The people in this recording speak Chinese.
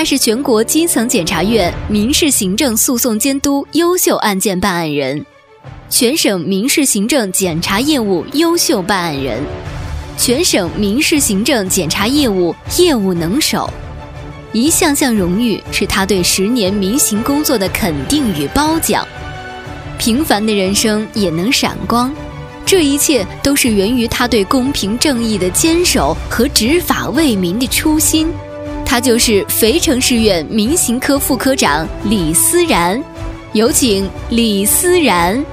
他是全国基层检察院民事行政诉讼监督优秀案件办案人，全省民事行政检察业务优秀办案人，全省民事行政检察业务业务能手。一项项荣誉是他对10年民刑工作的肯定与褒奖。平凡的人生也能闪光，这一切都是源于他对公平正义的坚守和执法为民的初心。他就是肥城市院民刑科副科长李思然。有请李思然。